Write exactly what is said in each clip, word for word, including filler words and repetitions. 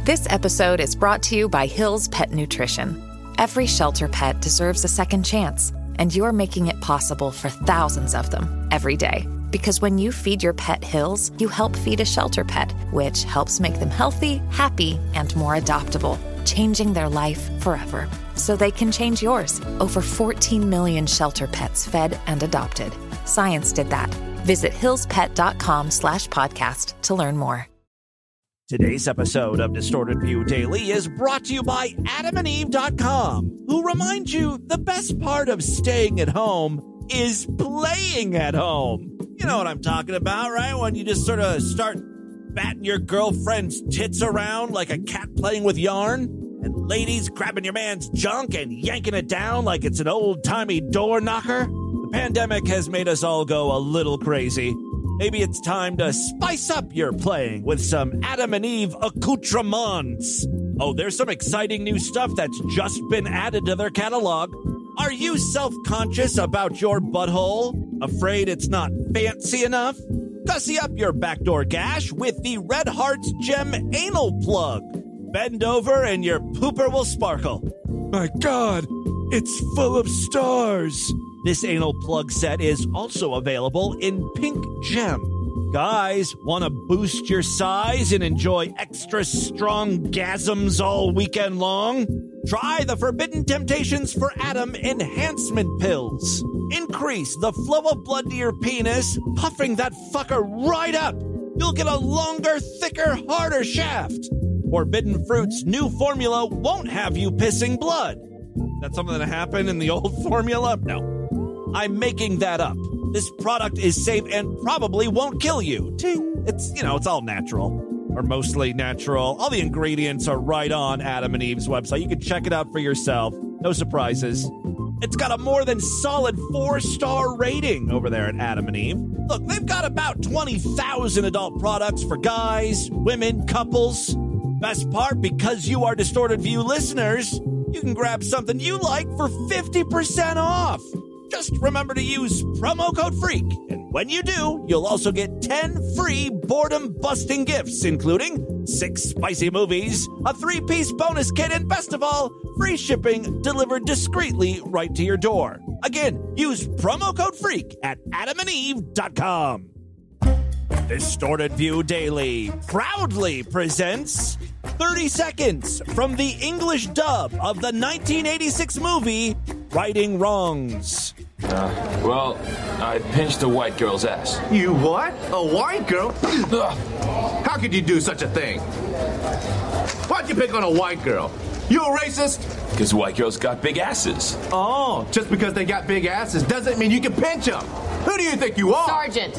This episode is brought to you by Hill's Pet Nutrition. Every shelter pet deserves a second chance, and you're making it possible for thousands of them every day. Because when you feed your pet Hill's, you help feed a shelter pet, which helps make them healthy, happy, and more adoptable, changing their life forever. So they can change yours. Over fourteen million shelter pets fed and adopted. Science did that. Visit hillspet.com slash podcast to learn more. Today's episode of Distorted View Daily is brought to you by adam and eve dot com, who remind you the best part of staying at home is playing at home. You know what I'm talking about, right? When you just sort of start batting your girlfriend's tits around like a cat playing with yarn, and ladies grabbing your man's junk and yanking it down like it's an old-timey door knocker. The pandemic has made us all go a little crazy. Maybe it's time to spice up your playing with some Adam and Eve accoutrements. Oh, there's some exciting new stuff that's just been added to their catalog. Are you self-conscious about your butthole? Afraid it's not fancy enough? Gussy up your backdoor gash with the Red Hearts Gem Anal Plug. Bend over and your pooper will sparkle. My God, it's full of stars. This anal plug set is also available in pink gem. Guys, want to boost your size and enjoy extra strong gasms all weekend long? Try the Forbidden Temptations for Adam enhancement pills. Increase the flow of blood to your penis, puffing that fucker right up. You'll get a longer, thicker, harder shaft. Forbidden Fruit's new formula won't have you pissing blood. That's something that happened in the old formula? No. I'm making that up. This product is safe and probably won't kill you. Ting. It's, you know, it's all natural. Or mostly natural. All the ingredients are right on Adam and Eve's website. You can check it out for yourself. No surprises. It's got a more than solid four-star rating over there at Adam and Eve. Look, they've got about twenty thousand adult products for guys, women, couples. Best part, because you are Distorted View listeners, you can grab something you like for fifty percent off. Just remember to use promo code FREAK, and when you do, you'll also get ten free boredom-busting gifts, including six spicy movies, a three-piece bonus kit, and best of all, free shipping delivered discreetly right to your door. Again, use promo code FREAK at adam and eve dot com. Distorted View Daily proudly presents thirty seconds from the English dub of the nineteen eighty-six movie Righting Wrongs. Uh, well, I pinched a white girl's ass. You what? A white girl? How could you do such a thing? Why'd you pick on a white girl? You a racist? Because white girls got big asses. Oh, just because they got big asses doesn't mean you can pinch them. Who do you think you are? Sergeant.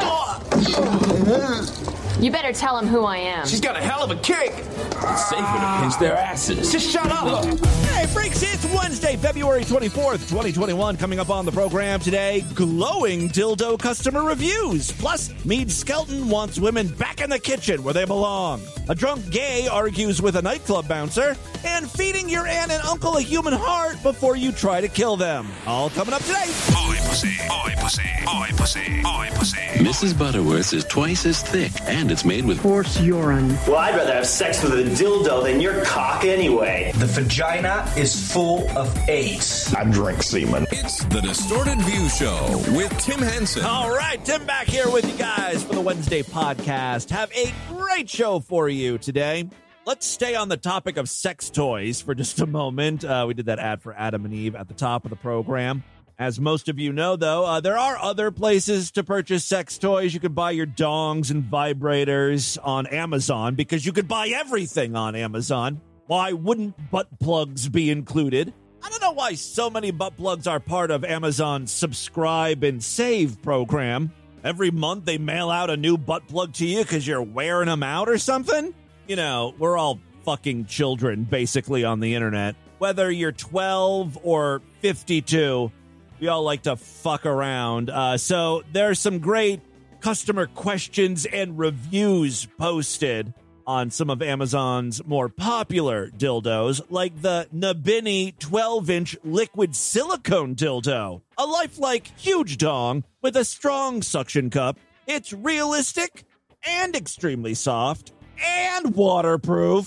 You better tell him who I am. She's got a hell of a kick. It's safer to pinch their asses. Just shut up. Hey, freaks, it's Wednesday, February twenty-fourth, twenty twenty-one. Coming up on the program today, glowing dildo customer reviews. Plus, Meade Skelton wants women back in the kitchen where they belong. A drunk gay argues with a nightclub bouncer. And feeding your aunt and uncle a human heart before you try to kill them. All coming up today. Boy pussy, boy pussy, boy pussy, boy pussy. Missus Butterworth's is twice as thick, and it's made with horse urine. Well, I'd rather have sex with a dildo than your cock anyway. The vagina is full of AIDS. I drink semen. It's the Distorted View Show with Tim Henson. All right, Tim back here with you guys for the Wednesday podcast. Have a great show for you today. Let's stay on the topic of sex toys for just a moment. Uh, we did that ad for Adam and Eve at the top of the program. As most of you know, though, uh, there are other places to purchase sex toys. You could buy your dongs and vibrators on Amazon because you could buy everything on Amazon. Why wouldn't butt plugs be included? I don't know why so many butt plugs are part of Amazon's subscribe and save program. Every month they mail out a new butt plug to you because you're wearing them out or something. You know, we're all fucking children, basically, on the internet. Whether you're twelve or fifty-two, we all like to fuck around. Uh, so there's some great customer questions and reviews posted on some of Amazon's more popular dildos, like the Nabini twelve-inch liquid silicone dildo. A lifelike huge dong with a strong suction cup. It's realistic and extremely soft and waterproof.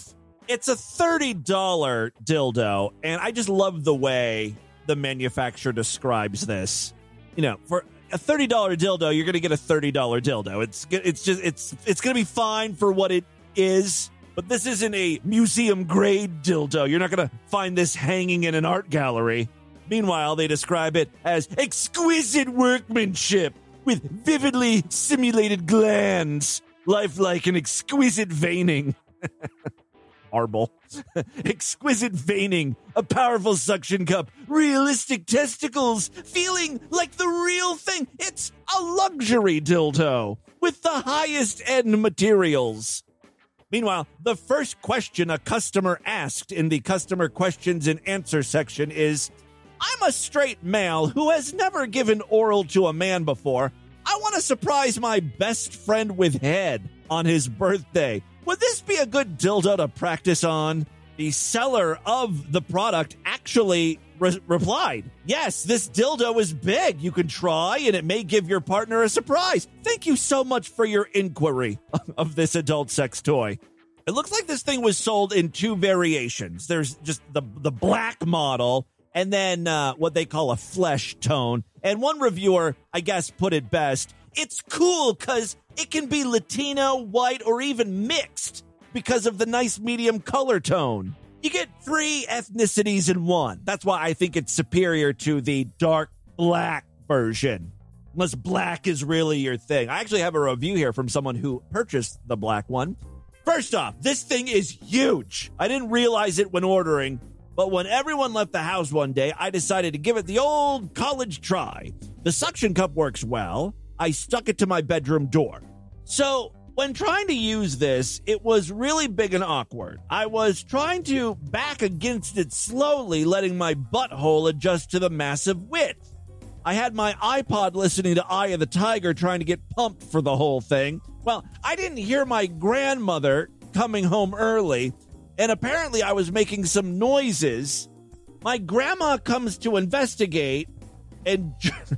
It's a thirty dollars dildo, and I just love the way the manufacturer describes this. You know, for a thirty dollars dildo, you're going to get a thirty dollars dildo. It's it's just it's it's going to be fine for what it is, but this isn't a museum grade dildo. You're not going to find this hanging in an art gallery. Meanwhile, they describe it as exquisite workmanship with vividly simulated glands, lifelike and exquisite veining. Marble. Exquisite veining, a powerful suction cup, realistic testicles, feeling like the real thing. It's a luxury dildo with the highest end materials. Meanwhile, the first question a customer asked in the customer questions and answer section is, I'm a straight male who has never given oral to a man before. I want to surprise my best friend with head on his birthday. Would this be a good dildo to practice on? The seller of the product actually re- replied, yes, this dildo is big. You can try, and it may give your partner a surprise. Thank you so much for your inquiry of this adult sex toy. It looks like this thing was sold in two variations. There's just the, the black model, and then uh, what they call a flesh tone. And one reviewer, I guess, put it best. It's cool because it can be Latino, white, or even mixed because of the nice medium color tone. You get three ethnicities in one. That's why I think it's superior to the dark black version. Unless black is really your thing. I actually have a review here from someone who purchased the black one. First off, this thing is huge. I didn't realize it when ordering, but when everyone left the house one day, I decided to give it the old college try. The suction cup works well. I stuck it to my bedroom door. So when trying to use this, it was really big and awkward. I was trying to back against it slowly, letting my butthole adjust to the massive width. I had my iPod listening to Eye of the Tiger, trying to get pumped for the whole thing. Well, I didn't hear my grandmother coming home early, and apparently I was making some noises. My grandma comes to investigate and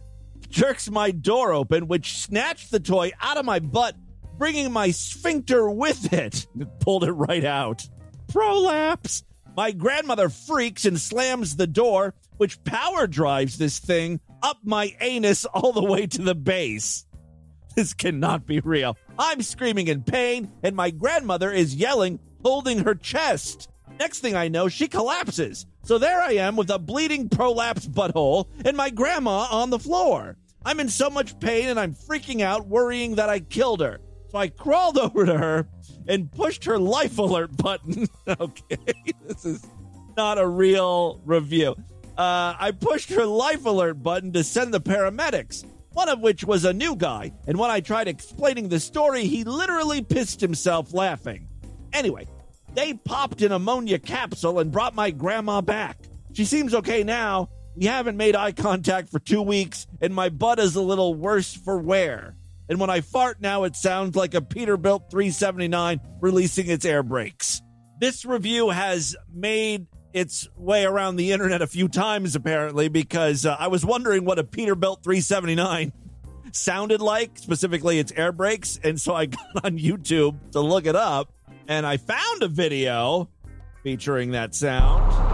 jerks my door open, which snatched the toy out of my butt, bringing my sphincter with it. It pulled it right out. Prolapse. My grandmother freaks and slams the door, which power drives this thing up my anus all the way to the base. This cannot be real. I'm screaming in pain, and my grandmother is yelling, holding her chest. Next thing I know, she collapses. So there I am with a bleeding prolapsed butthole and my grandma on the floor. I'm in so much pain and I'm freaking out, worrying that I killed her. So I crawled over to her and pushed her life alert button. Okay, this is not a real review. Uh, I pushed her life alert button to send the paramedics, one of which was a new guy. And when I tried explaining the story, he literally pissed himself laughing. Anyway, they popped an ammonia capsule and brought my grandma back. She seems okay now. We haven't made eye contact for two weeks, and my butt is a little worse for wear. And when I fart now, it sounds like a Peterbilt three seventy-nine releasing its air brakes. This review has made its way around the internet a few times, apparently, because uh, I was wondering what a Peterbilt three seventy-nine sounded like, specifically its air brakes. And so I got on YouTube to look it up, and I found a video featuring that sound.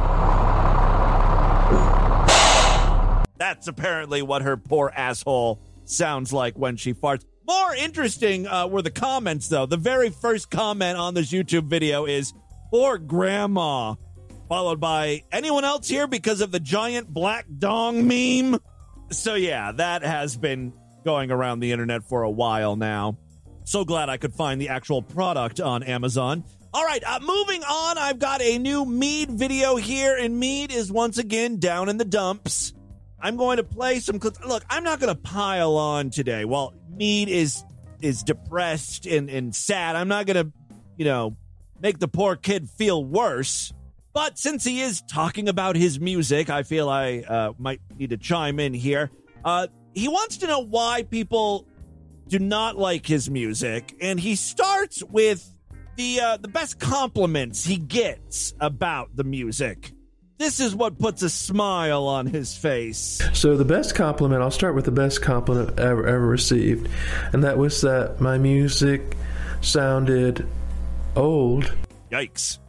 That's apparently what her poor asshole sounds like when she farts. More interesting uh, were the comments, though. The very first comment on this YouTube video is, poor grandma, followed by, anyone else here because of the giant black dong meme? So yeah, that has been going around the internet for a while now. So glad I could find the actual product on Amazon. All right, uh, moving on, I've got a new Mead video here, and Mead is once again down in the dumps. I'm going to play some clips. Look, I'm not going to pile on today. While Mead is is depressed and, and sad, I'm not going to, you know, make the poor kid feel worse. But since he is talking about his music, I feel I uh, might need to chime in here. Uh, he wants to know why people do not like his music, and he starts with the uh, the best compliments he gets about the music. This is what puts a smile on his face. So the best compliment, I'll start with the best compliment ever ever received, and that was that my music sounded old. Yikes.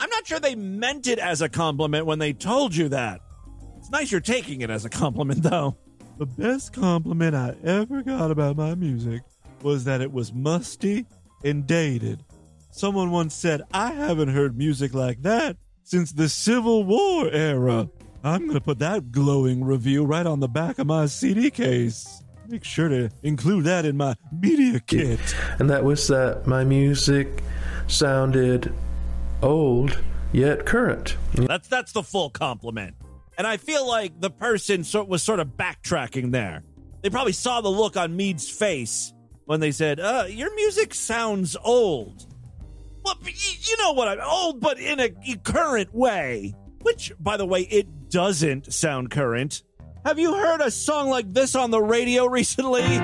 I'm not sure they meant it as a compliment when they told you that. It's nice you're taking it as a compliment, though. The best compliment I ever got about my music was that it was musty and dated. Someone once said, I haven't heard music like that since the Civil War era. I'm going to put that glowing review right on the back of my C D case. Make sure to include that in my media kit. And that was that my music sounded old, yet current. That's that's the full compliment. And I feel like the person so, was sort of backtracking there. They probably saw the look on Mead's face when they said, uh, your music sounds old. Well, you know what I'm old, but in a current way. Which, by the way, it doesn't sound current. Have you heard a song like this on the radio recently? The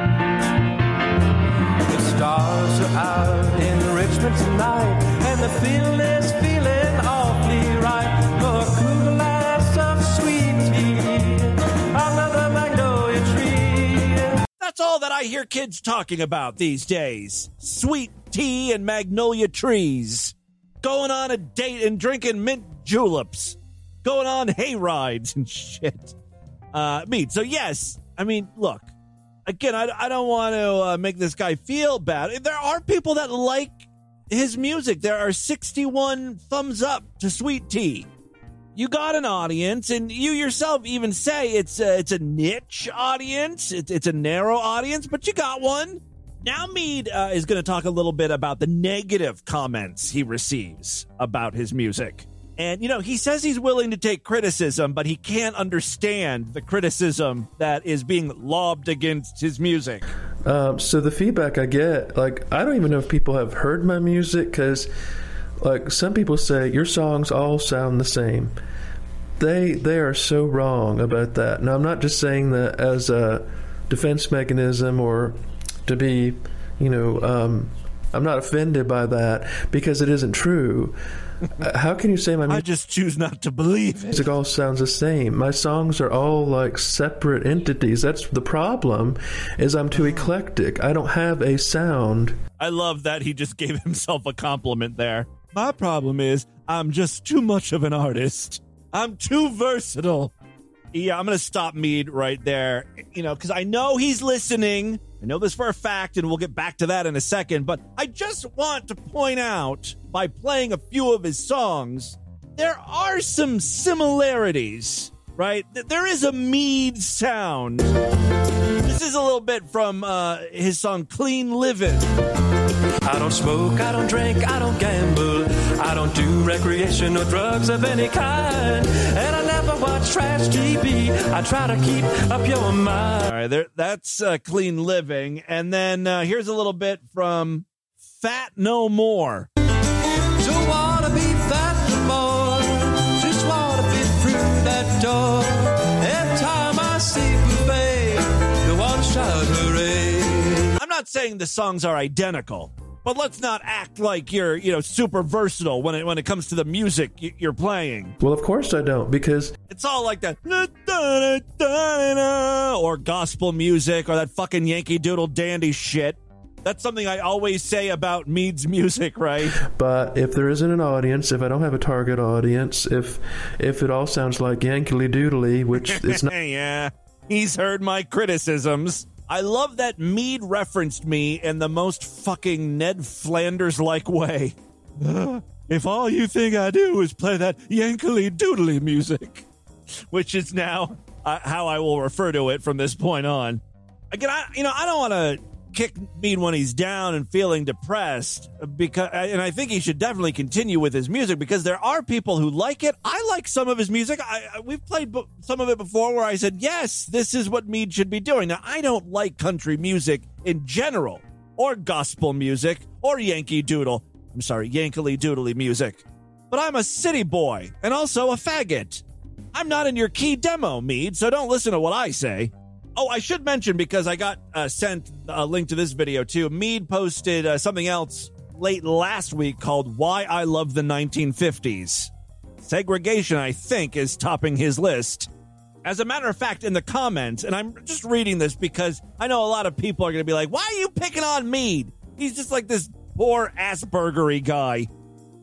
stars are out in Richmond tonight, and the feeling is feeling awfully right. For a cool glass of sweet tea under the magnolia tree. That's all that I hear kids talking about these days. Sweet tea and magnolia trees. Going on a date and drinking mint juleps. Going on hay rides and shit. Uh, Mead. So yes, I mean, look, again, I, I don't want to uh, make this guy feel bad. There are people that like his music. There are sixty-one thumbs up to Sweet Tea. You got an audience, and you yourself even say it's a, it's a niche audience. It's, it's a narrow audience, but you got one. Now Mead uh, is going to talk a little bit about the negative comments he receives about his music. And, you know, he says he's willing to take criticism, but he can't understand the criticism that is being lobbed against his music. Um, so the feedback I get, like, I don't even know if people have heard my music because, like, some people say your songs all sound the same. They they are so wrong about that. Now, I'm not just saying that as a defense mechanism or to be, you know, um, I'm not offended by that because it isn't true. How can you say my music? I just choose not to believe it. Music all sounds the same. My songs are all like separate entities. That's the problem, is I'm too eclectic. I don't have a sound. I love that he just gave himself a compliment there. My problem is I'm just too much of an artist. I'm too versatile. Yeah, I'm going to stop Mead right there, you know, because I know he's listening. I know this for a fact, and we'll get back to that in a second, but I just want to point out, by playing a few of his songs, there are some similarities, right? There is a Mead sound. This is a little bit from uh, his song Clean Livin'. I don't smoke, I don't drink, I don't gamble, I don't do recreation or drugs of any kind, and I never watch trash T V. I try to keep up your mind. All right, there, that's uh, Clean Living. And then uh, here's a little bit from Fat No More. Don't want to be fat no more, just want to fit through that door. Every time I see buffet, the one shot hooray. I'm not saying the songs are identical, but let's not act like you're, you know, super versatile when it when it comes to the music you're playing. Well, of course I don't, because it's all like that, or gospel music, or that fucking Yankee Doodle Dandy shit. That's something I always say about Mead's music, right? But if there isn't an audience, if I don't have a target audience, if if it all sounds like Yankee Doodly, which it's not. Yeah, he's heard my criticisms. I love that Mead referenced me in the most fucking Ned Flanders-like way. If all you think I do is play that Yankee Doodly music, which is now uh, how I will refer to it from this point on. Again, I, you know, I don't want to kick Mead when he's down and feeling depressed, because, and I think he should definitely continue with his music because there are people who like it. I like some of his music. I, we've played some of it before where I said, yes, this is what Mead should be doing. Now, I don't like country music in general, or gospel music, or Yankee Doodle. I'm sorry, Yankee Doodly music. But I'm a city boy and also a faggot. I'm not in your key demo, Mead, so don't listen to what I say. Oh, I should mention, because I got uh, sent a link to this video too. Mead posted uh, something else late last week called Why I Love the nineteen fifties. Segregation, I think, is topping his list. As a matter of fact, in the comments, and I'm just reading this because I know a lot of people are going to be like, why are you picking on Mead? He's just like this poor Asperger-y guy.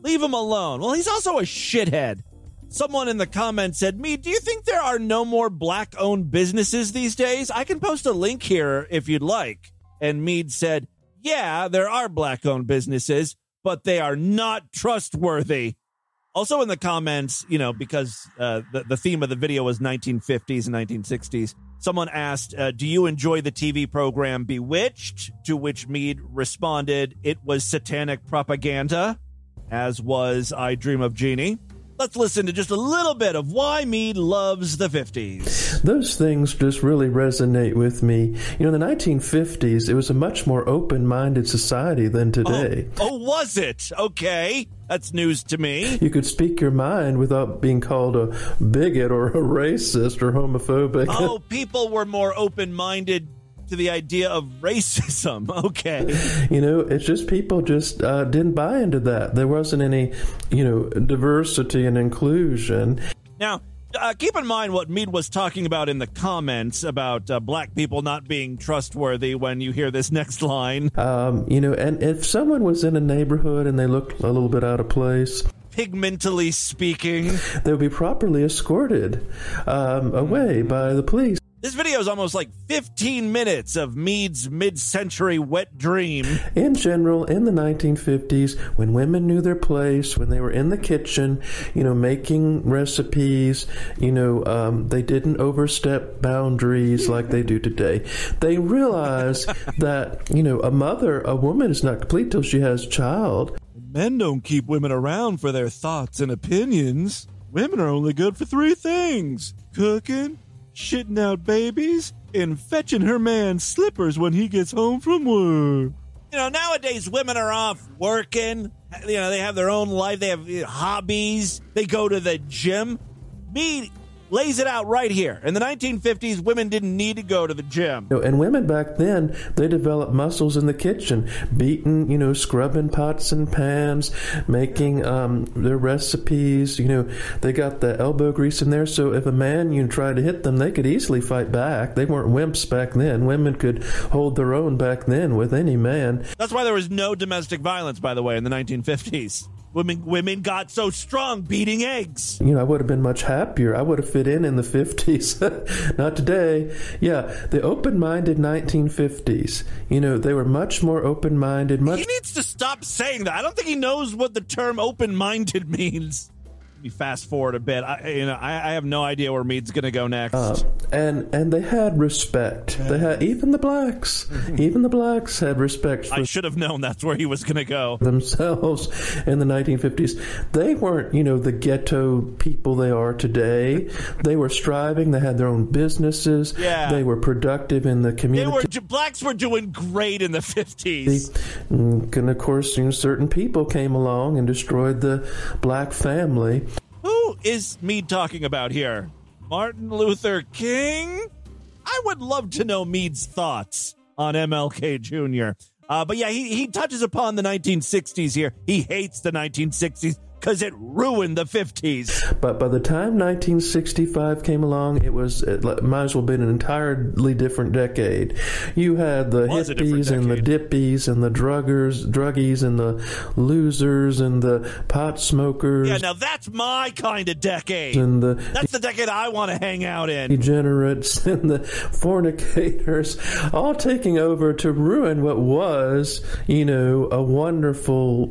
Leave him alone. Well, he's also a shithead. Someone in the comments said, "Me, do you think there are no more black-owned businesses these days? I can post a link here if you'd like." And Mead said, "Yeah, there are black-owned businesses, but they are not trustworthy." Also in the comments, you know, because uh, the, the theme of the video was nineteen fifties and nineteen sixties, someone asked, uh, do you enjoy the T V program Bewitched? To which Mead responded, "It was satanic propaganda, as was I Dream of Jeannie." Let's listen to just a little bit of why Mead loves the fifties. Those things just really resonate with me. You know, in the nineteen fifties, it was a much more open-minded society than today. Oh, oh was it? Okay. That's news to me. You could speak your mind without being called a bigot or a racist or homophobic. Oh, people were more open-minded to the idea of racism. Okay. You know, it's just people just uh, didn't buy into that. There wasn't any, you know, diversity and inclusion. Now, uh, keep in mind what Mead was talking about in the comments about uh, black people not being trustworthy when you hear this next line. Um, you know, and if someone was in a neighborhood and they looked a little bit out of place, pigmentally speaking, they would be properly escorted um, away by the police. This video is almost like fifteen minutes of Mead's mid-century wet dream. In general, in the nineteen fifties, when women knew their place, when they were in the kitchen, you know, making recipes, you know, um, they didn't overstep boundaries like they do today. They realized that, you know, a mother, a woman is not complete till she has a child. Men don't keep women around for their thoughts and opinions. Women are only good for three things: cooking, shitting out babies, and fetching her man slippers when he gets home from work. You know, nowadays women are off working. You know, they have their own life. They have hobbies. They go to the gym. Me lays it out right here. In the nineteen fifties, women didn't need to go to the gym. You know, and women back then, they developed muscles in the kitchen, beating, you know, scrubbing pots and pans, making um, their recipes. You know, they got the elbow grease in there, so if a man, you know, tried to hit them, they could easily fight back. They weren't wimps back then. Women could hold their own back then with any man. That's why there was no domestic violence, by the way, in the nineteen fifties. Women women got so strong beating eggs. You know, I would have been much happier. I would have fit in in the fifties. Not today. Yeah, the open-minded nineteen fifties. You know, they were much more open-minded. Much. He needs to stop saying that. I don't think he knows what the term open-minded means. Let me fast forward a bit. I, you know, I, I have no idea where Mead's going to go next. Uh, and and they had respect. They had even the blacks. Even the blacks had respect for I should have known that's where he was going to go. Themselves in the nineteen fifties. They weren't, you know, the ghetto people they are today. They were striving. They had their own businesses. Yeah. They were productive in the community. They were blacks were doing great in the fifties. And of course, you know, certain people came along and destroyed the black family. Who is Mead talking about here? Martin Luther King? I would love to know Mead's thoughts on M L K Junior Uh, but yeah, he, he touches upon the nineteen sixties here. He hates the nineteen sixties because it ruined the fifties. But by the time nineteen sixty-five came along, it was it might as well been an entirely different decade. You had the hippies and the dippies and the druggers, druggies and the losers and the pot smokers. Yeah, now that's my kind of decade. And the that's the decade I want to hang out in. Degenerates and the fornicators, all taking over to ruin what was, you know, a wonderful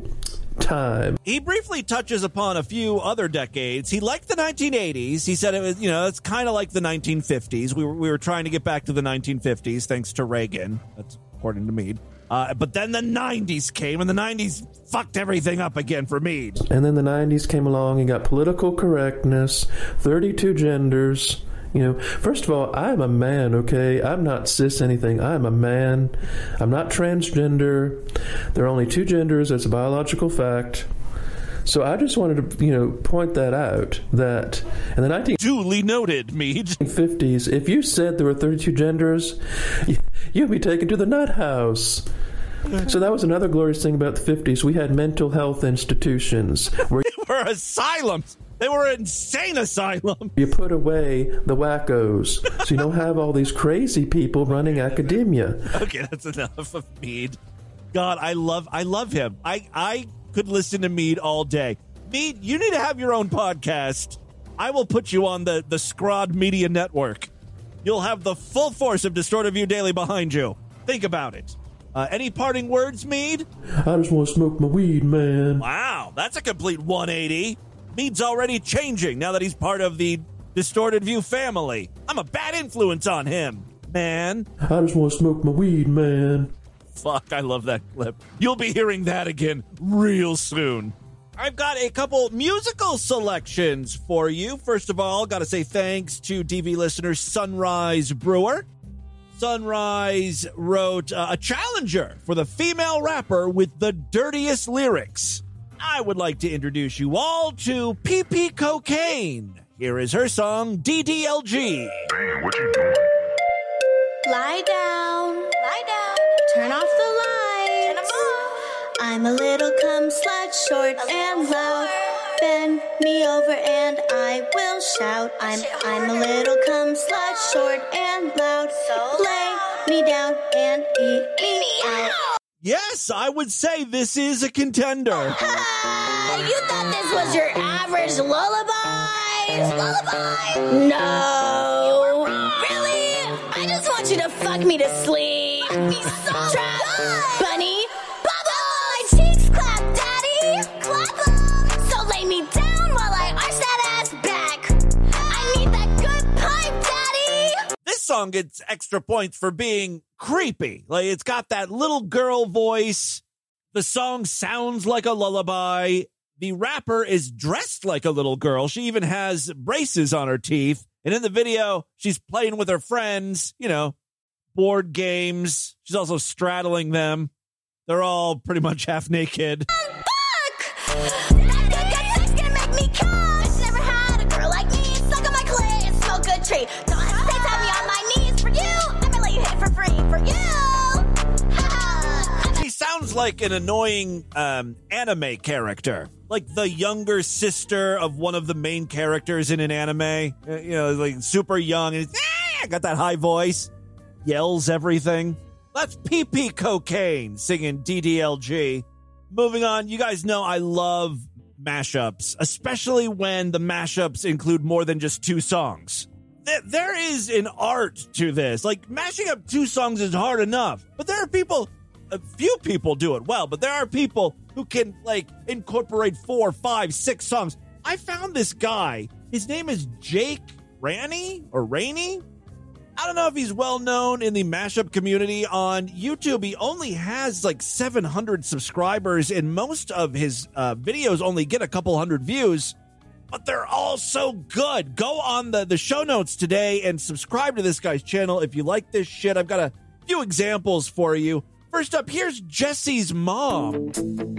time. He briefly touches upon a few other decades. He liked the nineteen eighties. He said it was, you know, it's kind of like the nineteen fifties. We were we were trying to get back to the nineteen fifties thanks to Reagan. That's according to Mead. Uh, but then the nineties came, and the nineties fucked everything up again for Mead. And then the nineties came along and got political correctness, thirty-two genders. You know, first of all, I'm a man, okay? I'm not cis anything. I'm a man. I'm not transgender. There are only two genders. That's a biological fact. So I just wanted to, you know, point that out, that in the nineteen duly noted, Mead. fifties, if you said there were thirty-two genders, you'd be taken to the nut house. So that was another glorious thing about the fifties. We had mental health institutions. Where they were asylums. They were insane asylums. You put away the wackos, so you don't have all these crazy people running academia. Okay, that's enough of Mead. God, I love, I love him. I, I could listen to Mead all day. Mead, you need to have your own podcast. I will put you on the, the Scrod Media Network. You'll have the full force of Distorted View Daily behind you. Think about it. Uh, any parting words, Mead? I just want to smoke my weed, man. Wow, that's a complete one eighty. Mead's already changing now that he's part of the Distorted View family. I'm a bad influence on him, man. I just want to smoke my weed, man. Fuck, I love that clip. You'll be hearing that again real soon. I've got a couple musical selections for you. First of all, got to say thanks to D V listener Sunrise Brewer. Sunrise wrote uh, a challenger for the female rapper with the dirtiest lyrics. I would like to introduce you all to P P Cocaine. Here is her song, D D L G. Damn, what you doing? Lie down, lie down, turn off the lights. Turn 'em off. I'm a little cum slut, short and loud. Bend me over and I will shout. I'm I'm a little cum slut, short and loud. So lay me down and eat me out. Yes, I would say this is a contender. Uh, you thought this was your average lullaby? Lullaby? No. Really? I just want you to fuck me to sleep. Fuck me so Trap, good. Bunny, bubble. My cheeks clap, daddy. Clap 'em. So lay me down while I arch that ass back. I need that good pipe, daddy. This song gets extra points for being creepy. Like, it's got that little girl voice. The song sounds like a lullaby. The rapper is dressed like a little girl. She even has braces on her teeth. And in the video, she's playing with her friends, you know, board games. She's also straddling them. They're all pretty much half naked. Fuck! That good, good sex gonna make me come. Bitch never had a girl like me. Suck on my clit and smoke good tree. Don't hesitate to have me on my knees for you. I'm gonna let you hit it for free for you. Ha! She sounds like an annoying um, anime character. Like the younger sister of one of the main characters in an anime. Uh, you know, like super young and it's, ah, got that high voice. Yells everything. That's P P Cocaine singing D D L G. Moving on, you guys know I love mashups, especially when the mashups include more than just two songs. Th- there is an art to this. Like, mashing up two songs is hard enough, but there are people, a few people do it well, but there are people who can, like, incorporate four, five, six songs. I found this guy. His name is Jake Raney or Rainey. I don't know if he's well known in the mashup community on YouTube. He only has like seven hundred subscribers, and most of his uh, videos only get a couple hundred views, but they're all so good. Go on the, the show notes today and subscribe to this guy's channel if you like this shit. I've got a few examples for you. First up, here's Jesse's mom.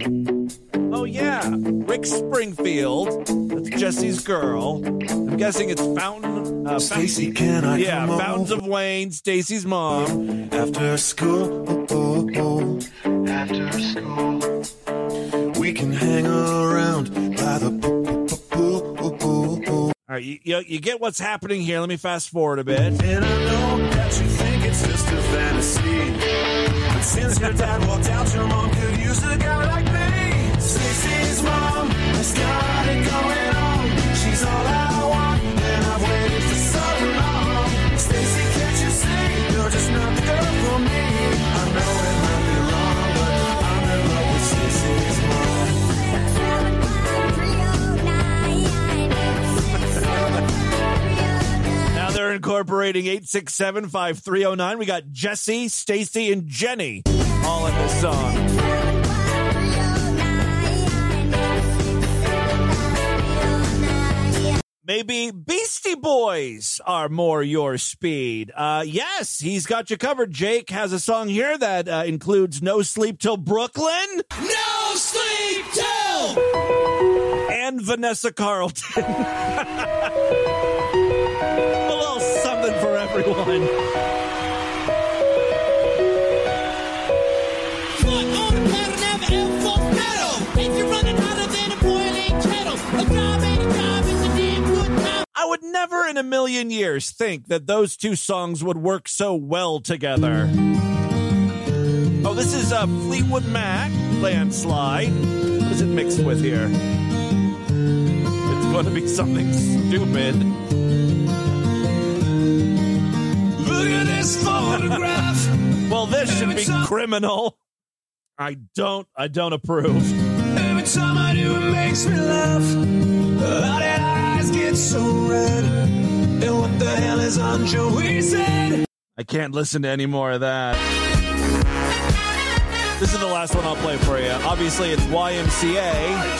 Oh, yeah. Rick Springfield. That's Jesse's girl. I'm guessing it's Fountain. Uh, Stacy, can I Yeah, come Fountains over? of Wayne, Stacy's mom. After school, oh, oh, oh. After school, we can hang around by the pool. All right, you, you, you get what's happening here. Let me fast forward a bit. And I know that you think it's just a fantasy. But since your dad walked out, your mom could use a guy like me. Stacy's mom has got it going on. She's all I want, and I've waited for so long. Stacy, can't you see? You're just not the girl for me. I know it might be wrong, but I'm in love with Stacy's mom. Now they're incorporating eight six seven, five three oh nine. We got Jesse, Stacy, and Jenny all in this song. Maybe Beastie Boys are more your speed. Uh, yes, he's got you covered. Jake has a song here that uh, includes No Sleep Till Brooklyn. No sleep till! And Vanessa Carlton. A little something for everyone. I would never in a million years think that those two songs would work so well together. Oh, this is uh, Fleetwood Mac, Landslide. Was it been mixed with here. It's going to be something stupid. Look at this photograph. Well, this should be criminal. I don't, I don't approve. Every time I do, it makes me laugh. How did our eyes get so red? And what the hell is on Joey's head? I can't listen to any more of that. This is the last one I'll play for you. Obviously, it's Y M C A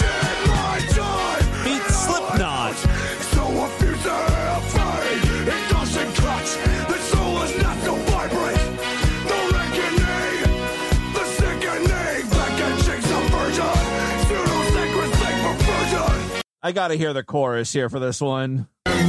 meets Slipknot. So a future afraid it doesn't touch. The soul is not so vibrant. The reckoning, the sickening, black and chicks of virgin. Pseudo-sacred thing for virgin. I gotta hear the chorus here for this one.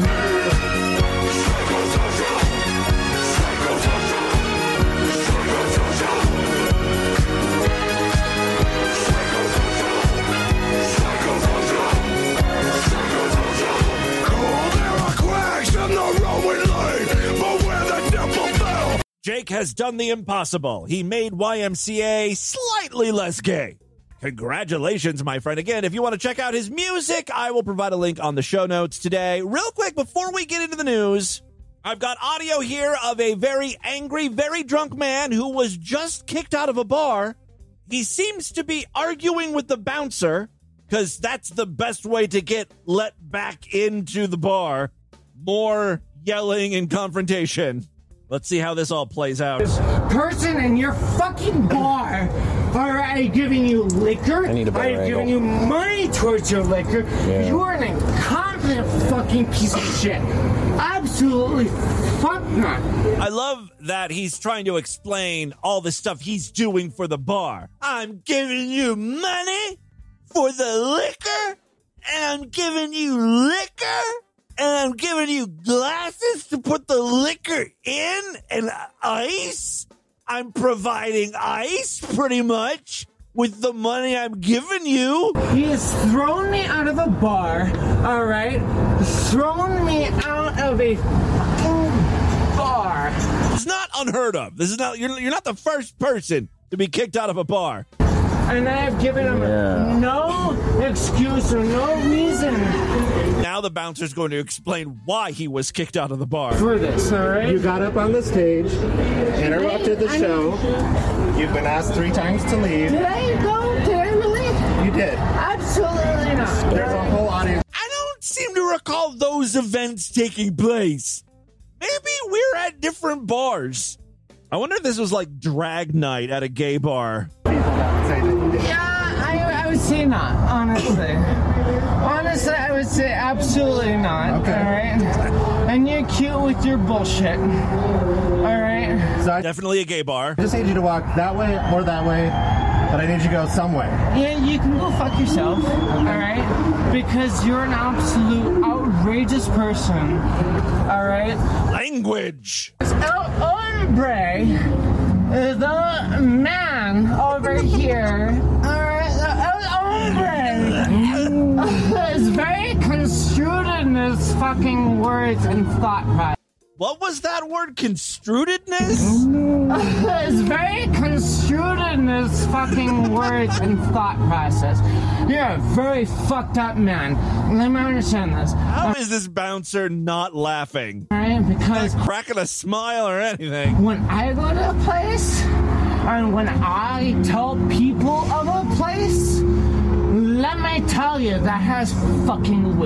Jake has done the impossible. He made Y M C A slightly less gay. Congratulations, my friend. Again, if you want to check out his music, I will provide a link on the show notes today. Real quick, before we get into the news, I've got audio here of a very angry, very drunk man who was just kicked out of a bar. He seems to be arguing with the bouncer, because that's the best way to get let back into the bar. More yelling and confrontation. Let's see how this all plays out. Person in your fucking bar, are I giving you liquor? I need a better I'm angle. giving you money towards your liquor. Yeah. You are an incompetent fucking piece of shit. Absolutely fuck not. I love that he's trying to explain all the stuff he's doing for the bar. I'm giving you money for the liquor, and I'm giving you liquor, and I'm giving you glasses to put the liquor in, and ice. I'm providing ice, pretty much, with the money I'm giving you. He has thrown me out of a bar, all right? Thrown me out of a fucking bar. It's not unheard of. This is not. You're, you're not the first person to be kicked out of a bar. And I have given him Yeah. no excuse or no reason Now the bouncer's going to explain why he was kicked out of the bar. for this, all right? You got up on the stage, interrupted the I- show. You've been asked three times to leave. Did I go? Did I really? You did. Absolutely not. There's a whole audience. I don't seem to recall those events taking place. Maybe we're at different bars. I wonder if this was like drag night at a gay bar. Yeah, I, I would say not, honestly. Honestly, I would say absolutely not. Okay. All right? And you're cute with your bullshit. All right? So I Definitely a gay bar. just need you to walk that way or that way, but I need you to go somewhere. Yeah, you can go fuck yourself. All right? Because you're an absolute outrageous person. All right? Language. El hombre, the man over here, alright, the el hombre is very construed in his fucking words and thought process. What was that word? Construededness? Is very construed in his fucking words and thought process. You're a very fucked up man. Let me understand this. How is this bouncer not laughing? Alright, because Cracking a smile or anything? when I go to a place, and when I tell people of a place, let me tell you, that has fucking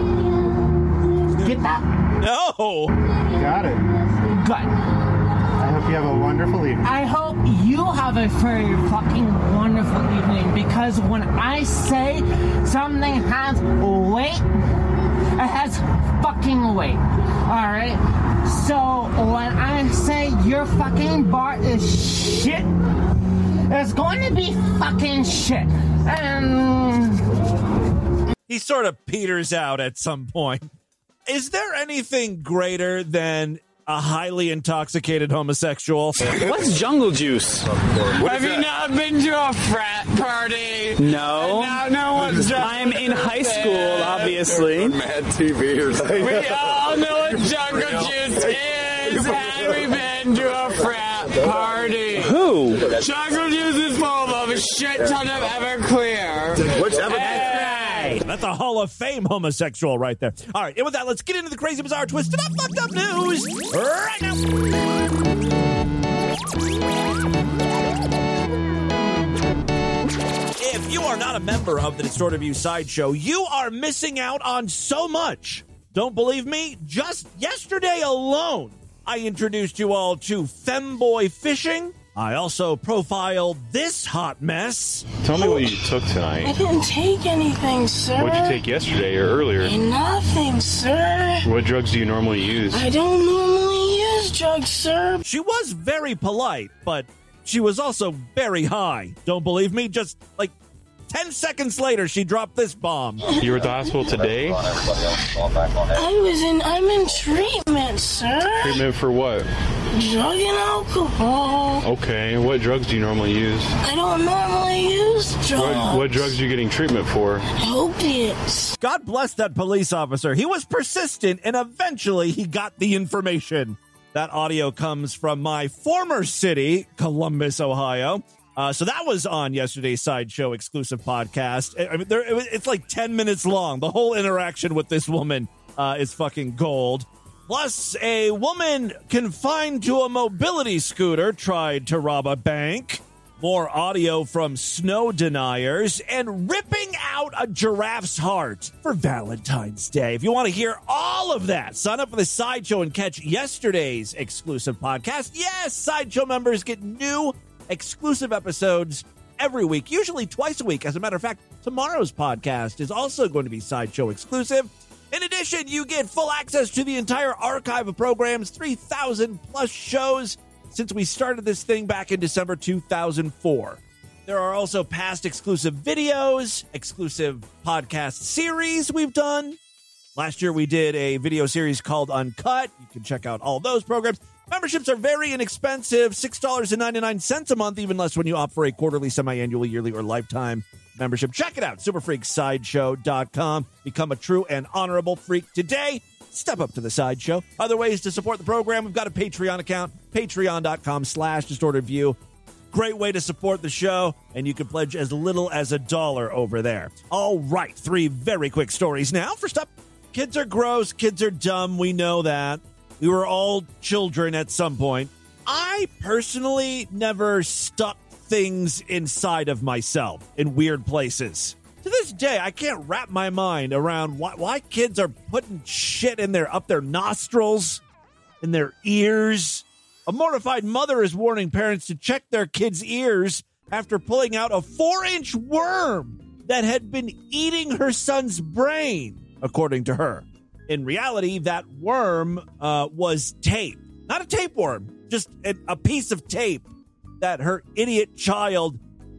weight. Get that? No. Got it. Good. I hope you have a wonderful evening. I hope you have a very fucking wonderful evening, because when I say something has weight, it has fucking weight. Alright? So when I say your fucking bar is shit, it's going to be fucking shit. And He sort of peters out at some point. Is there anything greater than a highly intoxicated homosexual? What's jungle juice? Have you not been to a frat party? No. Now know what's jungle I'm in high school, obviously. Mad T V or something. We all know what jungle juice is. Have we been to a frat frat party. Who? Jungle Juice is full of a shit ton of Everclear. What's Everclear? Hey, that's a Hall of Fame homosexual right there. All right, and with that, let's get into the crazy, bizarre, twisted up, fucked up news right now. If you are not a member of the Distorted View Sideshow, you are missing out on so much. Don't believe me? Just yesterday alone, I introduced you all to Femboy Fishing. I also profiled this hot mess. Tell me what you took I tonight. didn't take anything, sir. What'd you take yesterday or earlier? Nothing, sir. What drugs do you normally use? I don't normally use drugs, sir. She was very polite, but she was also very high. Don't believe me? Just like ten seconds later, she dropped this bomb. You were at the hospital today? I was in, I'm in treatment, sir. Treatment for what? Drug and alcohol. Okay, what drugs do you normally use? I don't normally use drugs. What, what drugs are you getting treatment for? Opiates. God bless that police officer. He was persistent, and eventually he got the information. That audio comes from my former city, Columbus, Ohio. Uh, so that was on yesterday's Sideshow exclusive podcast. I mean, there, it was, it's like ten minutes long. The whole interaction with this woman uh, is fucking gold. Plus, a woman confined to a mobility scooter tried to rob a bank. More audio from snow deniers and ripping out a giraffe's heart for Valentine's Day. If you want to hear all of that, sign up for the Sideshow and catch yesterday's exclusive podcast. Yes, Sideshow members get new exclusive episodes every week, usually twice a week. As a matter of fact, tomorrow's podcast is also going to be Sideshow exclusive. In addition, you get full access to the entire archive of programs, three thousand plus shows since we started this thing back in December two thousand four. There are also past exclusive videos, exclusive podcast series we've done. Last year, we did a video series called Uncut. You can check out all those programs. Memberships are very inexpensive, six dollars and ninety-nine cents a month, even less when you opt for a quarterly, semi-annual, yearly, or lifetime membership. Check it out, super freak sideshow dot com. Become a true and honorable freak today. Step up to the Sideshow. Other ways to support the program, we've got a Patreon account, patreon.com slash distorted view. Great way to support the show, and you can pledge as little as a dollar over there. All right, three very quick stories now. First up, kids are gross, kids are dumb, we know that. We were all children at some point. I personally never stuck things inside of myself in weird places. To this day, I can't wrap my mind around why, why kids are putting shit in their up their nostrils, in their ears. A mortified mother is warning parents to check their kids' ears after pulling out a four-inch worm that had been eating her son's brain, according to her. In reality, that worm uh, was tape. Not a tapeworm, just a, a piece of tape that her idiot child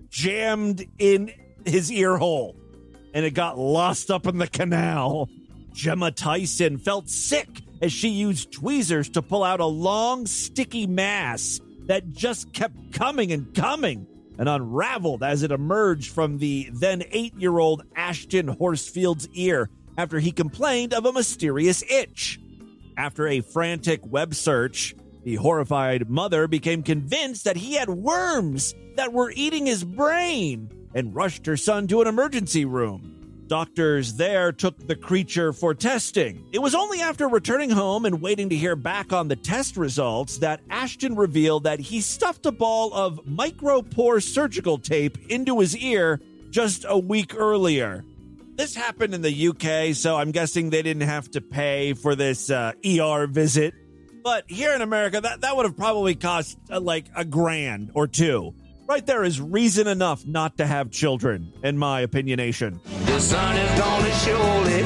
jammed in his ear hole, and it got lost up in the canal. Gemma Tyson felt sick as she used tweezers to pull out a long, sticky mass that just kept coming and coming and unraveled as it emerged from the then eight-year-old Ashton Horsfield's ear after he complained of a mysterious itch. After a frantic web search, the horrified mother became convinced that he had worms that were eating his brain and rushed her son to an emergency room. Doctors there took the creature for testing. It was only after returning home and waiting to hear back on the test results that Ashton revealed that he stuffed a ball of micropore surgical tape into his ear just a week earlier. This happened in the U K, so I'm guessing they didn't have to pay for this uh, E R visit. But here in America, that, that would have probably cost uh, like a grand or two. Right there is reason enough not to have children, in my opinionation. The sun is gonna surely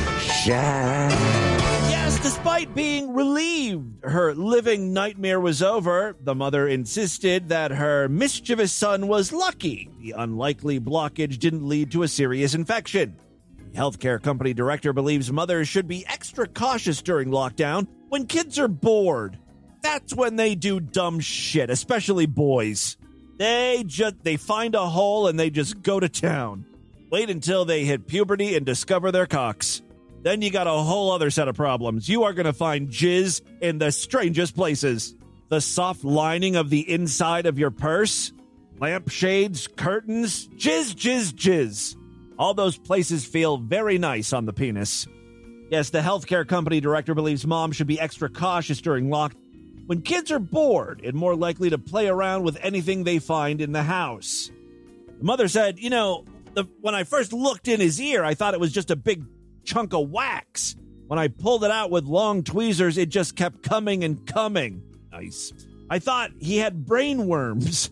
shine. Yes, despite being relieved her living nightmare was over, the mother insisted that her mischievous son was lucky. The unlikely blockage didn't lead to a serious infection. The healthcare company director believes mothers should be extra cautious during lockdown when kids are bored. That's when they do dumb shit, especially boys. They just they find a hole and they just go to town. Wait until they hit puberty and discover their cocks. Then you got a whole other set of problems. You are going to find jizz in the strangest places. The soft lining of the inside of your purse? Lampshades, curtains, jizz, jizz, jizz. All those places feel very nice on the penis. Yes, the healthcare company director believes moms should be extra cautious during lockdown. When kids are bored and more likely to play around with anything they find in the house. The mother said, you know, the, when I first looked in his ear, I thought it was just a big chunk of wax. When I pulled it out with long tweezers, it just kept coming and coming. Nice. I thought he had brain worms.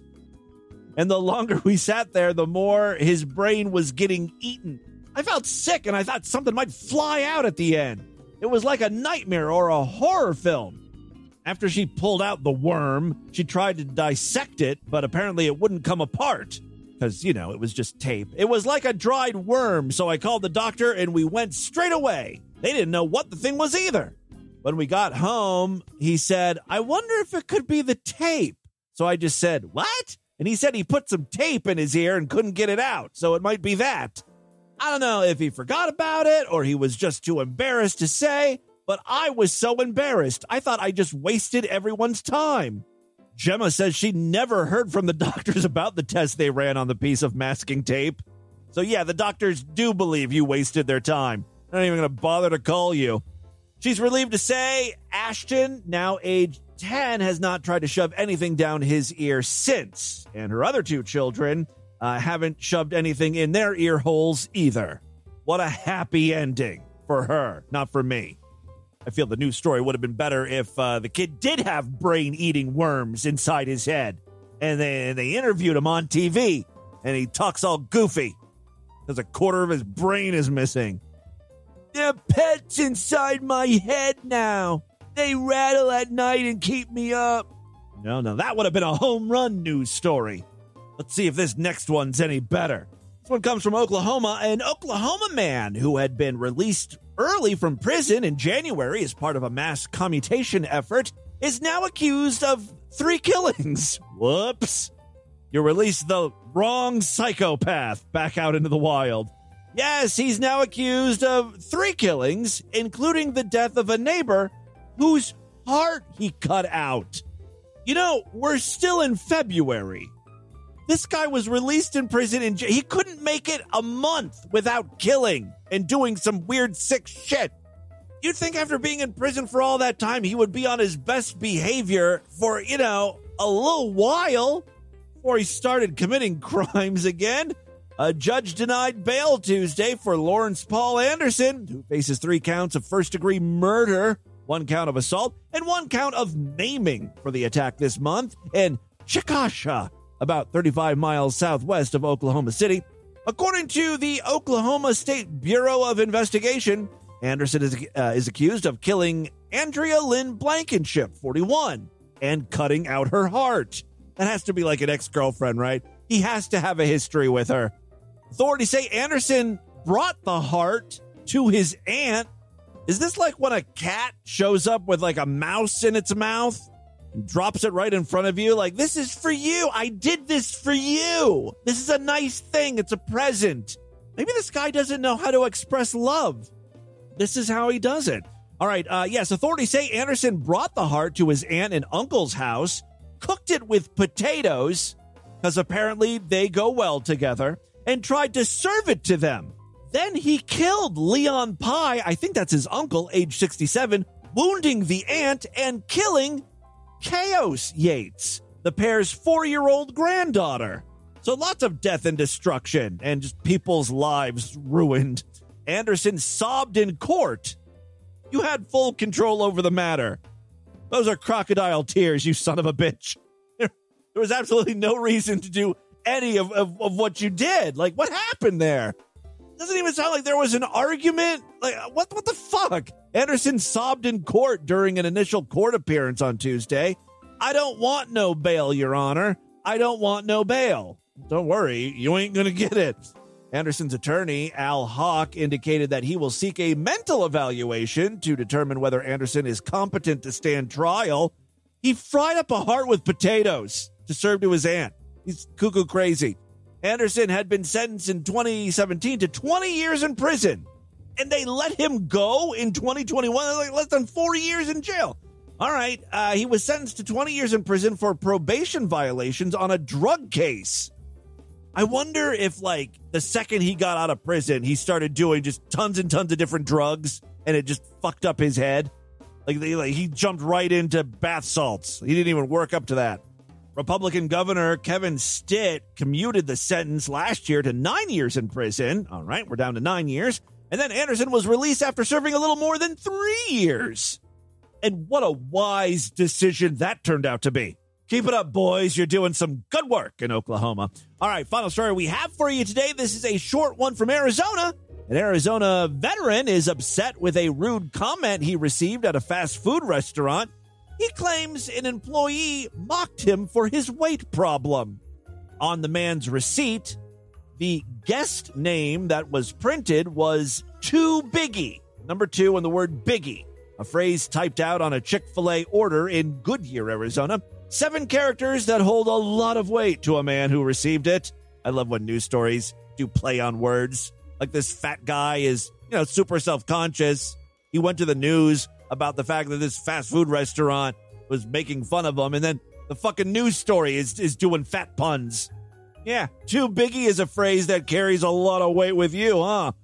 And the longer we sat there, the more his brain was getting eaten. I felt sick and I thought something might fly out at the end. It was like a nightmare or a horror film. After she pulled out the worm, she tried to dissect it, but apparently it wouldn't come apart. Because, you know, it was just tape. It was like a dried worm, so I called the doctor and we went straight away. They didn't know what the thing was either. When we got home, he said, I wonder if it could be the tape. So I just said, what? And he said he put some tape in his ear and couldn't get it out, so it might be that. I don't know if he forgot about it or he was just too embarrassed to say, but I was so embarrassed. I thought I just wasted everyone's time. Gemma says she never heard from the doctors about the test they ran on the piece of masking tape. So yeah, the doctors do believe you wasted their time. They're not even going to bother to call you. She's relieved to say Ashton, now age ten, has not tried to shove anything down his ear since. And her other two children uh, haven't shoved anything in their ear holes either. What a happy ending for her, not for me. I feel the news story would have been better if uh, the kid did have brain-eating worms inside his head. And they, they interviewed him on T V, and he talks all goofy because a quarter of his brain is missing. There are pets inside my head now. They rattle at night and keep me up. No, no, that would have been a home run news story. Let's see if this next one's any better. This one comes from Oklahoma. An Oklahoma man who had been released early from prison in January as part of a mass commutation effort is now accused of three killings. Whoops. You released the wrong psychopath back out into the wild. Yes, he's now accused of three killings, including the death of a neighbor whose heart he cut out. You know, we're still in February. This guy was released in prison and he couldn't make it a month without killing and doing some weird sick shit. You'd think after being in prison for all that time, he would be on his best behavior for, you know, a little while before he started committing crimes again. A judge denied bail Tuesday for Lawrence Paul Anderson, who faces three counts of first-degree murder, one count of assault, and one count of maiming for the attack this month in Chickasha, about thirty-five miles southwest of Oklahoma City. According to the Oklahoma State Bureau of Investigation, Anderson is, uh, is accused of killing Andrea Lynn Blankenship, forty-one, and cutting out her heart. That has to be like an ex-girlfriend, right? He has to have a history with her. Authorities say Anderson brought the heart to his aunt. Is this like when a cat shows up with like a mouse in its mouth and drops it right in front of you? Like, this is for you. I did this for you. This is a nice thing. It's a present. Maybe this guy doesn't know how to express love. This is how he does it. All right. Uh, yes, authorities say Anderson brought the heart to his aunt and uncle's house, cooked it with potatoes, because apparently they go well together, and tried to serve it to them. Then he killed Leon Pye, I think that's his uncle, age sixty-seven, wounding the aunt and killing Chaos Yates, the pair's four-year-old granddaughter. So lots of death and destruction and just people's lives ruined. Anderson sobbed in court. You had full control over the matter. Those are crocodile tears, you son of a bitch. There was absolutely no reason to do any of, of, of what you did. Like, what happened there? Doesn't even sound like there was an argument. Like, what, what the fuck? Anderson sobbed in court during an initial court appearance on Tuesday. I don't want no bail, Your Honor. I don't want no bail. Don't worry, you ain't gonna get it. Anderson's attorney, Al Hawk, indicated that he will seek a mental evaluation to determine whether Anderson is competent to stand trial. He fried up a heart with potatoes to serve to his aunt. He's cuckoo crazy. Anderson had been sentenced in twenty seventeen to twenty years in prison, and they let him go in twenty twenty-one. Like less than four years in jail. All right. Uh, he was sentenced to twenty years in prison for probation violations on a drug case. I wonder if, like, the second he got out of prison, he started doing just tons and tons of different drugs, and it just fucked up his head. Like, they, like he jumped right into bath salts. He didn't even work up to that. Republican Governor Kevin Stitt commuted the sentence last year to nine years in prison. All right, we're down to nine years. And then Anderson was released after serving a little more than three years. And what a wise decision that turned out to be. Keep it up, boys. You're doing some good work in Oklahoma. All right, final story we have for you today. This is a short one from Arizona. An Arizona veteran is upset with a rude comment he received at a fast food restaurant. He claims an employee mocked him for his weight problem. On the man's receipt, the guest name that was printed was Too Biggie. Number two and the word Biggie, a phrase typed out on a Chick-fil-A order in Goodyear, Arizona. Seven characters that hold a lot of weight to a man who received it. I love when news stories do play on words. Like this fat guy is, you know, super self-conscious. He went to the news about the fact that this fast food restaurant was making fun of him, and then the fucking news story is, is doing fat puns. Yeah, Too Biggie is a phrase that carries a lot of weight with you, huh?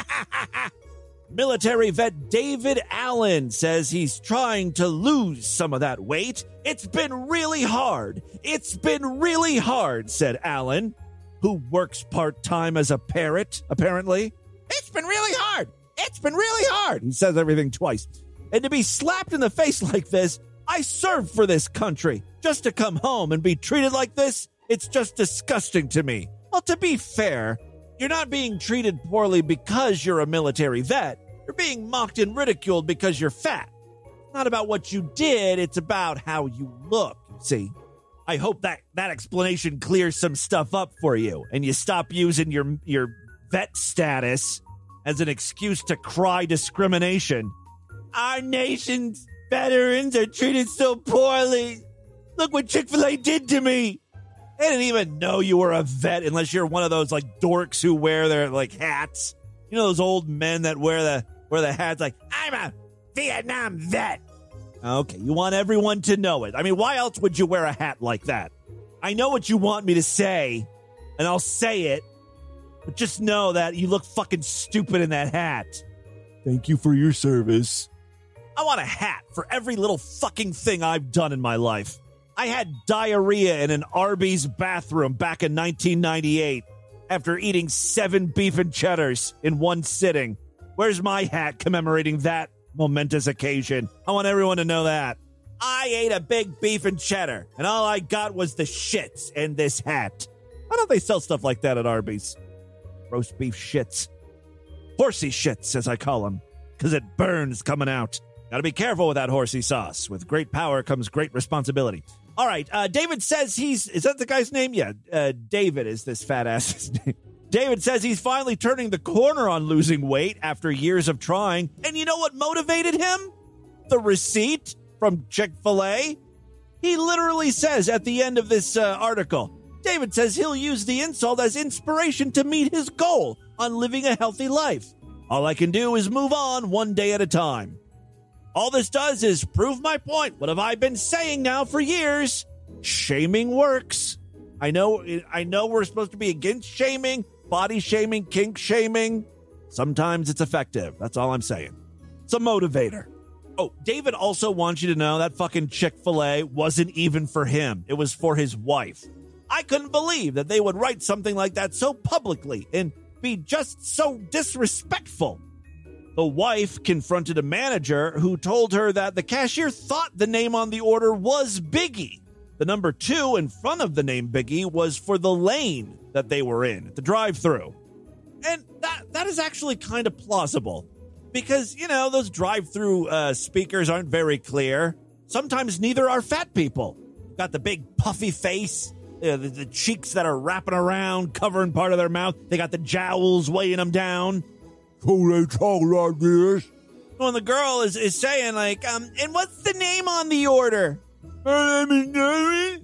Military vet David Allen says he's trying to lose some of that weight. It's been really hard. It's been really hard, said Allen, who works part-time as a parrot, apparently. It's been really hard. It's been really hard. He says everything twice. And to be slapped in the face like this, I served for this country. Just to come home and be treated like this, it's just disgusting to me. Well, to be fair, you're not being treated poorly because you're a military vet. You're being mocked and ridiculed because you're fat. It's not about what you did, it's about how you look, see? I hope that that explanation clears some stuff up for you, and you stop using your your vet status as an excuse to cry discrimination. Our nation's veterans are treated so poorly. Look what Chick-fil-A did to me. I didn't even know you were a vet unless you're one of those like dorks who wear their like hats. You know those old men that wear the wear the hats like, I'm a Vietnam vet. Okay, you want everyone to know it. I mean, why else would you wear a hat like that? I know what you want me to say, and I'll say it, but just know that you look fucking stupid in that hat. Thank you for your service. I want a hat for every little fucking thing I've done in my life. I had diarrhea in an Arby's bathroom back in nineteen ninety-eight after eating seven beef and cheddars in one sitting. Where's my hat commemorating that momentous occasion? I want everyone to know that. I ate a big beef and cheddar, and all I got was the shits and this hat. Why don't they sell stuff like that at Arby's? Roast beef shits. Horsey shits, as I call them, because it burns coming out. Gotta be careful with that horsey sauce. With great power comes great responsibility. All right, uh, David says he's... Is that the guy's name? Yeah, uh, David is this fat ass's name. David says he's finally turning the corner on losing weight after years of trying. And you know what motivated him? The receipt from Chick-fil-A. He literally says at the end of this uh, article, David says he'll use the insult as inspiration to meet his goal on living a healthy life. All I can do is move on one day at a time. All this does is prove my point. What have I been saying now for years? Shaming works. I know I know we're supposed to be against shaming, body shaming, kink shaming. Sometimes it's effective. That's all I'm saying. It's a motivator. Oh, David also wants you to know that fucking Chick-fil-A wasn't even for him. It was for his wife. I couldn't believe that they would write something like that so publicly and be just so disrespectful. The wife confronted a manager who told her that the cashier thought the name on the order was Biggie. The number two in front of the name Biggie was for the lane that they were in, at the drive-thru. And that that is actually kind of plausible because, you know, those drive-thru uh, speakers aren't very clear. Sometimes neither are fat people. You've got the big puffy face, uh, the, the cheeks that are wrapping around, covering part of their mouth. They got the jowls weighing them down. So they talk like this. When the girl is, is saying, like, um, and what's the name on the order? My name is David.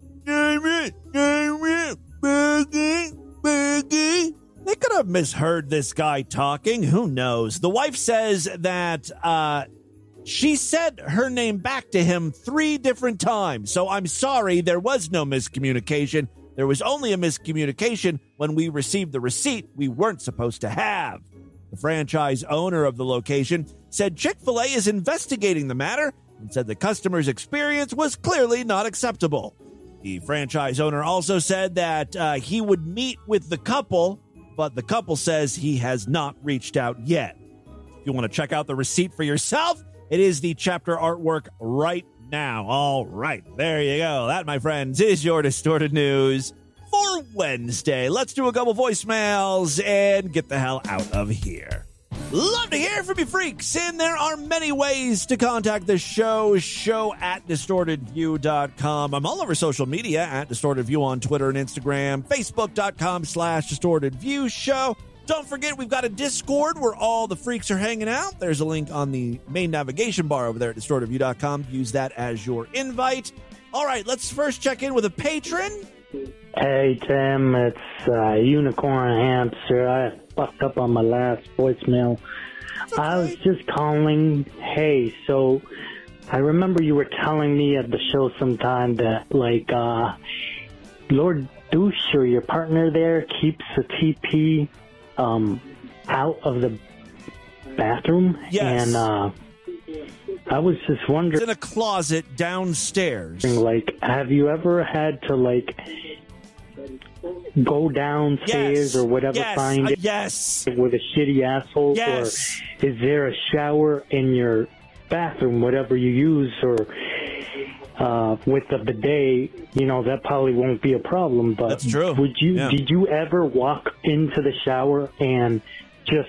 David. David. Biggie. Biggie. They could have misheard this guy talking. Who knows? The wife says that uh, She said her name back to him three different times. So I'm sorry, there was no miscommunication. There was only a miscommunication when we received the receipt we weren't supposed to have. The franchise owner of the location said Chick-fil-A is investigating the matter and said the customer's experience was clearly not acceptable. The franchise owner also said that uh, he would meet with the couple, but the couple says he has not reached out yet. If you want to check out the receipt for yourself, it is the chapter artwork right now. All right, there you go. That, my friends, is your Distorted News for Wednesday. Let's do a couple voicemails and get the hell out of here. Love to hear from you freaks, and there are many ways to contact the show. Show at distorted view dot com. I'm all over social media at Distorted View on Twitter and Instagram, facebook.com slash Distorted View Show. Don't forget, we've got a Discord where all the freaks are hanging out. There's a link on the main navigation bar over there at distorted view dot com. Use that as your invite. All right, let's first check in with a patron. Hey, Tim, it's uh, Unicorn Hamster. I fucked up on my last voicemail. Okay. I was just calling. Hey, so I remember you were telling me at the show sometime that, like, uh, Lord Douche or your partner there keeps a T P um, out of the bathroom. Yes. And uh, I was just wondering. It's in a closet downstairs. Like, have you ever had to, like, go downstairs yes. or whatever, yes. find uh, it yes. with a shitty asshole? Yes. Or is there a shower in your bathroom, whatever you use, or uh, with the bidet? You know, that probably won't be a problem. But that's true. Would you? Yeah. Did you ever walk into the shower and just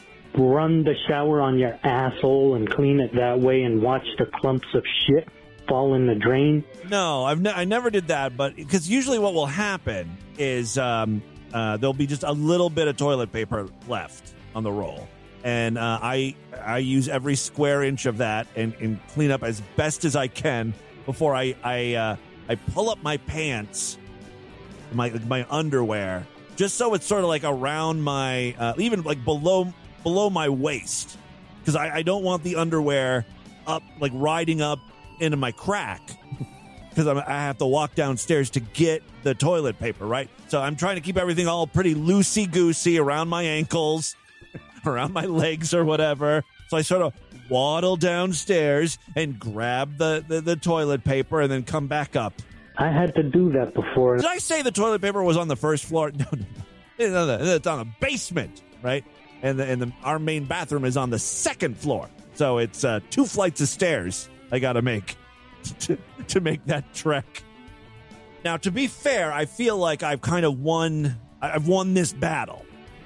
run the shower on your asshole and clean it that way and watch the clumps of shit fall in the drain? No, I've ne- I never did that, but because usually what will happen is um, uh, there'll be just a little bit of toilet paper left on the roll, and uh, I I use every square inch of that and, and clean up as best as I can before I I uh, I pull up my pants, my my underwear, just so it's sort of like around my uh, even like below below my waist, because I, I don't want the underwear up like riding up into my crack, because I have to walk downstairs to get the toilet paper, right? So I'm trying to keep everything all pretty loosey-goosey around my ankles, around my legs or whatever. So I sort of waddle downstairs and grab the, the, the toilet paper and then come back up. I had to do that before. Did I say the toilet paper was on the first floor? No, no, no. It's on a basement, right? And, the, and the, our main bathroom is on the second floor. So it's uh, two flights of stairs I got to make to to make that trek. Now, to be fair, I feel like I've kind of won. I've won this battle.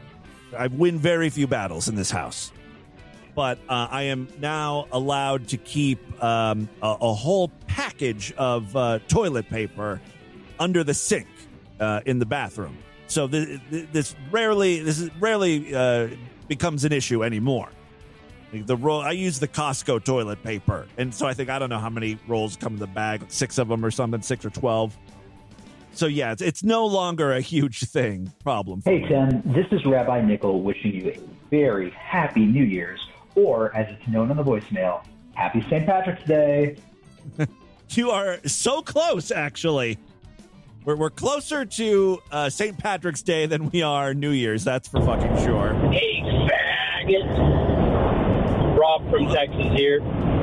I win very few battles in this house, but uh, I am now allowed to keep um, a, a whole package of uh, toilet paper under the sink uh, in the bathroom. So th- th- this rarely this is rarely uh, becomes an issue anymore. The roll, I use the Costco toilet paper, and so I think I don't know how many rolls come in the bag, six of them or something, six or twelve. So yeah, it's, it's no longer a huge thing problem. Hey Tim, this is Rabbi Nickel wishing you a very happy New Year's, or as it's known on the voicemail, Happy Saint Patrick's Day. You are so close, actually. We're we're closer to uh, Saint Patrick's Day than we are New Year's. That's for fucking sure. Hey, faggot. Rob from Texas here.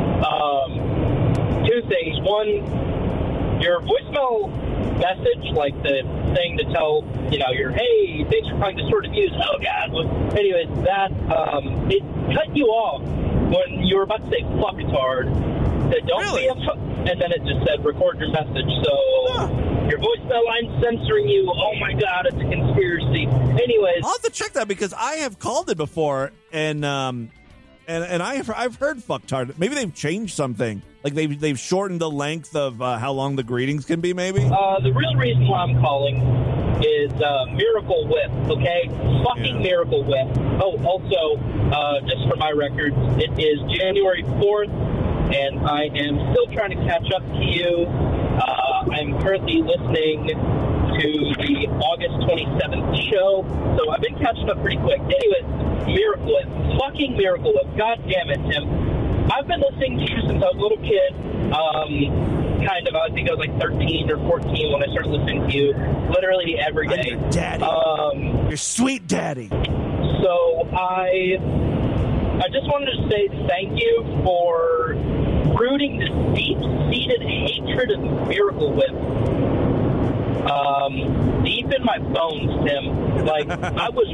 Um, two things. One, your voicemail message, like the thing to tell, you know, your, hey, thanks for calling Distorted Views. Oh, God. Well, anyways, that, um, it cut you off when you were about to say fucktard. Said, don't really? be a fu-, and then it just said, record your message. So, huh. Your voicemail line's censoring you. Oh, my God, it's a conspiracy. Anyways. I'll have to check that because I have called it before, and, um, And and I've I've heard fucktard. Maybe they've changed something. Like they've they've shortened the length of uh, how long the greetings can be. Maybe. Uh, the real reason why I'm calling is uh, Miracle Whip. Okay, fucking yeah. Miracle Whip. Oh, also, uh, just for my records, it is January fourth, and I am still trying to catch up to you. Uh, I'm currently listening to the August twenty-seventh show, so I've been catching up pretty quick. Anyways, Miracle Whip, fucking Miracle Whip. God damn it, Tim. I've been listening to you since I was a little kid. Um, kind of, I think I was like thirteen or fourteen when I started listening to you. Literally every day. I'm your daddy. Um, your sweet daddy. So I, I just wanted to say thank you for rooting this deep-seated hatred of Miracle Whip. Um, deep in my bones, Tim. Like, I was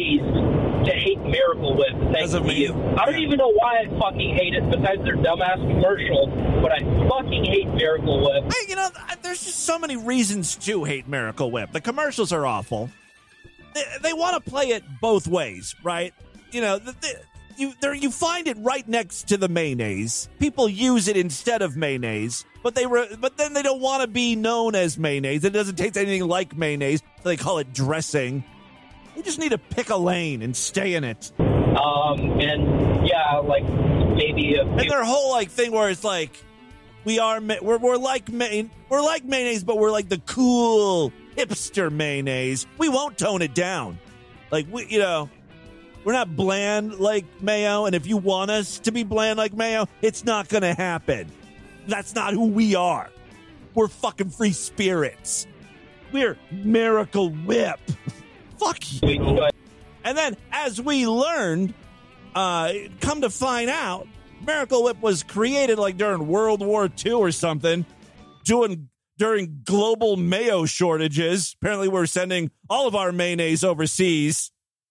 raised to hate Miracle Whip, thanks to you. I don't even know why I fucking hate it besides their dumbass commercial, but I fucking hate Miracle Whip. Hey, you know, there's just so many reasons to hate Miracle Whip. The commercials are awful. They, they want to play it both ways, right? You know, the, the, you there you find it right next to the mayonnaise. People use it instead of mayonnaise, but they re, but then they don't want to be known as mayonnaise. It doesn't taste anything like mayonnaise, so they call it dressing. You just need to pick a lane and stay in it. Um, and yeah, like maybe a and their whole like thing where it's like we are we're we're like may, we're like mayonnaise, but we're like the cool hipster mayonnaise. We won't tone it down. Like we, you know, we're not bland like mayo. And if you want us to be bland like mayo, it's not going to happen. That's not who we are. We're fucking free spirits. We're Miracle Whip. Fuck you. And then, as we learned, uh, come to find out, Miracle Whip was created like during World War Two or something, doing during global mayo shortages. Apparently, we're sending all of our mayonnaise overseas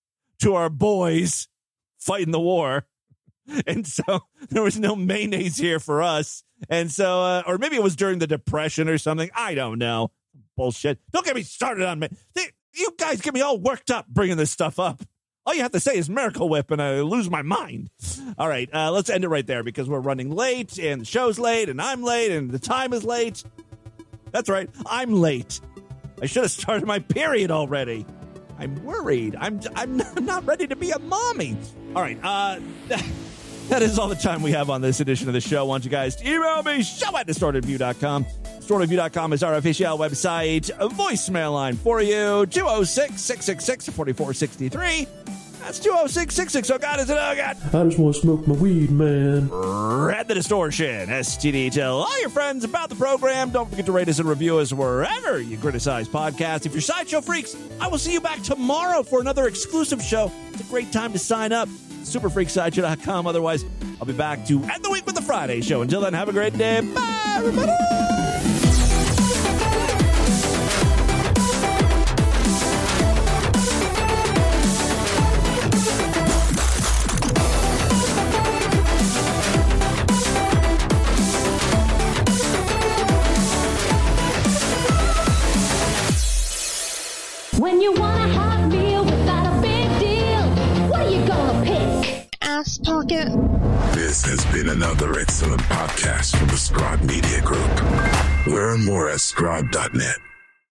to our boys fighting the war. And so there was no mayonnaise here for us. And so, uh, or maybe it was during the Depression or something. I don't know. Bullshit. Don't get me started on me. You guys get me all worked up bringing this stuff up. All you have to say is Miracle Whip and I lose my mind. All right, uh, let's end it right there because we're running late and the show's late and I'm late and the time is late. That's right. I'm late. I should have started my period already. I'm worried. I'm I'm not ready to be a mommy. All right. Uh, that, that is all the time we have on this edition of the show. I want you guys to email me, show at distorted view dot com. distorted view dot com is our official website. A voicemail line for you, two oh six, six six six, four four six three. That's two oh six, six six. Oh, God, is it? Oh, God. I just want to smoke my weed, man. Read the Distortion. S T D. Tell all your friends about the program. Don't forget to rate us and review us wherever you criticize podcasts. If you're Sideshow Freaks, I will see you back tomorrow for another exclusive show. It's a great time to sign up. super freak sideshow dot com. Otherwise, I'll be back to end the week with the Friday show. Until then, have a great day. Bye, everybody. When you want a hot meal without a big deal, what are you gonna pick? Ass pocket. This has been another excellent podcast from the Scribe Media Group. Learn more at scribe dot net.